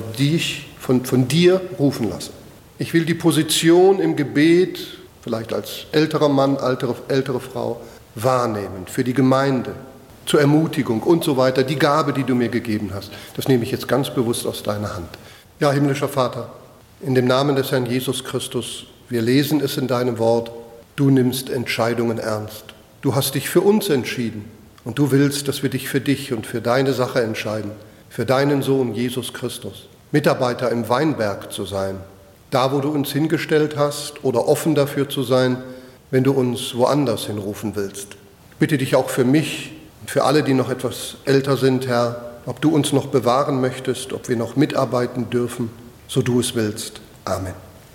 Speaker 3: dir rufen lasse. Ich will die Position im Gebet, vielleicht als älterer Mann, ältere Frau, wahrnehmen für die Gemeinde, zur Ermutigung und so weiter. Die Gabe, die du mir gegeben hast, das nehme ich jetzt ganz bewusst aus deiner Hand. Ja, himmlischer Vater, in dem Namen des Herrn Jesus Christus, wir lesen es in deinem Wort, du nimmst Entscheidungen ernst. Du hast dich für uns entschieden und du willst, dass wir dich für dich und für deine Sache entscheiden, für deinen Sohn Jesus Christus, Mitarbeiter im Weinberg zu sein, da wo du uns hingestellt hast oder offen dafür zu sein, wenn du uns woanders hinrufen willst. Ich bitte dich auch für mich und für alle, die noch etwas älter sind, Herr, ob du uns noch bewahren möchtest, ob wir noch mitarbeiten dürfen, so du es willst. Amen.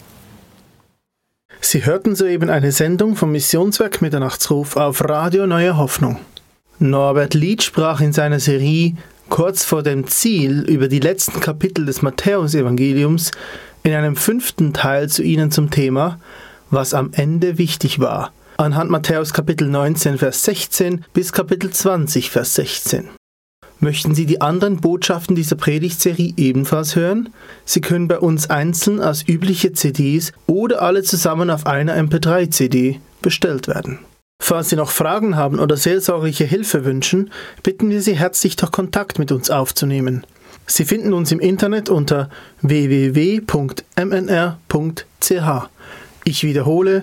Speaker 1: Sie hörten soeben eine Sendung vom Missionswerk Mitternachtsruf auf Radio Neue Hoffnung. Norbert Lied sprach in seiner Serie kurz vor dem Ziel über die letzten Kapitel des Matthäusevangeliums in einem 5. Teil zu Ihnen zum Thema, was am Ende wichtig war, anhand Matthäus Kapitel 19, Vers 16 bis Kapitel 20, Vers 16. Möchten Sie die anderen Botschaften dieser Predigtserie ebenfalls hören? Sie können bei uns einzeln als übliche CDs oder alle zusammen auf einer MP3-CD bestellt werden. Falls Sie noch Fragen haben oder seelsorgliche Hilfe wünschen, bitten wir Sie herzlich, doch Kontakt mit uns aufzunehmen. Sie finden uns im Internet unter www.mnr.ch. Ich wiederhole,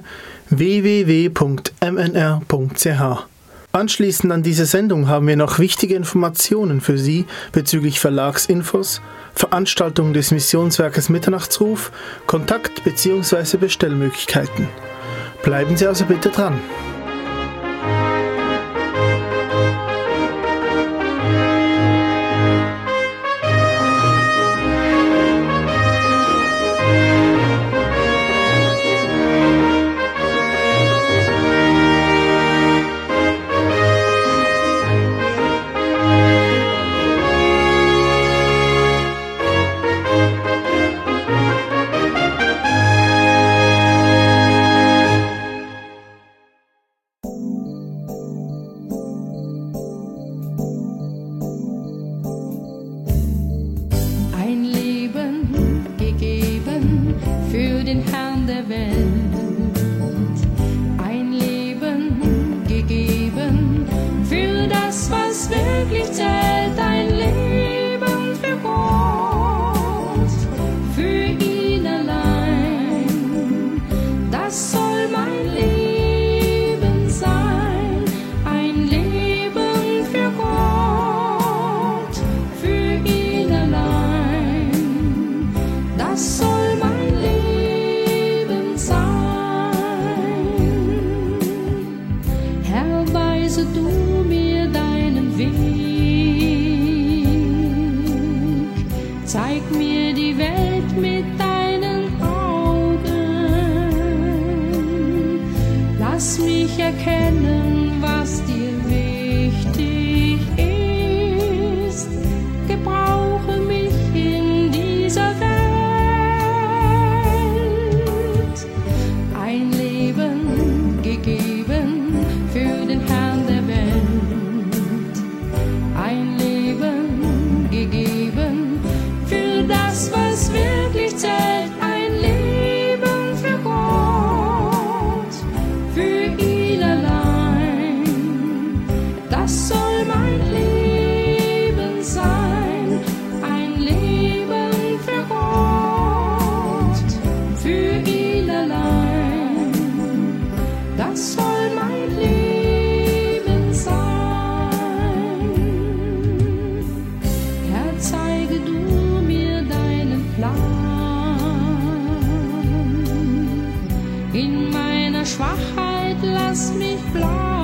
Speaker 1: www.mnr.ch. Anschließend an diese Sendung haben wir noch wichtige Informationen für Sie bezüglich Verlagsinfos, Veranstaltungen des Missionswerkes Mitternachtsruf, Kontakt- bzw. Bestellmöglichkeiten. Bleiben Sie also bitte dran.
Speaker 2: In meiner Schwachheit lass mich bleiben.